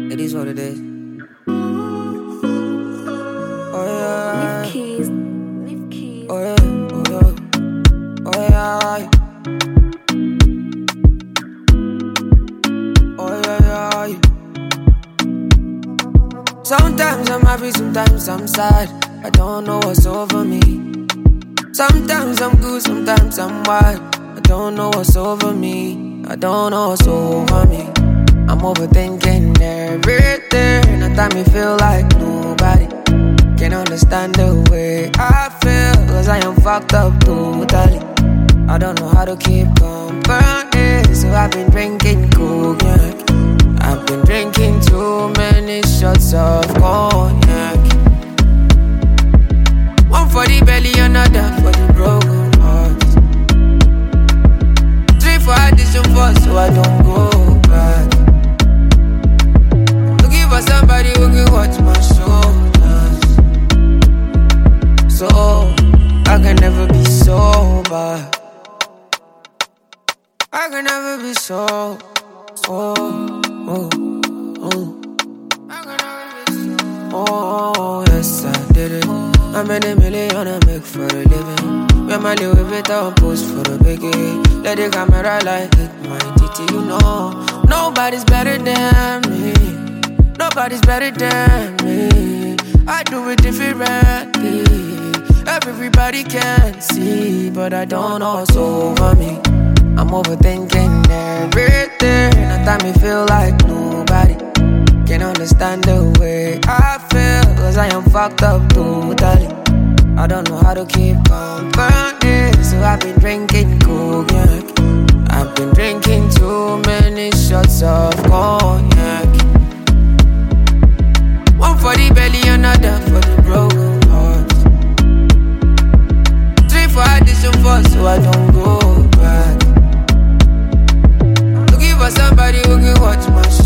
It is what it is. Oh yeah. Leave keys. Leave keys. Oh yeah. Oh yeah. Oh yeah. Oh yeah. Yeah. Sometimes I'm happy, sometimes I'm sad. I don't know what's over me. Sometimes I'm good, sometimes I'm wild. I don't know what's over me. I don't know what's over me. I'm overthinking everything. At time me feel like nobody can understand the way I feel, cause I am fucked up totally. I don't know how to keep company, so I've been drinking cognac. I've been drinking too many shots of cognac. One for the belly, another for the broken heart. 3 for addition 4, so I don't go back. Looking for somebody who can watch my shoulders, so I can never be sober. I can never be so. Oh, yes, I did it. I made $1 million I make for a living. When my Louis Vuitton post for the biggie. Let the camera like hit my titty, you know. Nobody's better than me. Nobody's better than me. I do it differently. Everybody can see, but I don't know what's over me. I'm overthinking everything. At time me feel like nobody can understand the way I feel, cause I am fucked up totally. I don't know how to keep company, so I've been drinking cognac. I've been drinking too many shots of cognac. One for the belly, another for the broken heart. 3 for addition 4, so I don't go back. Looking for somebody who can watch my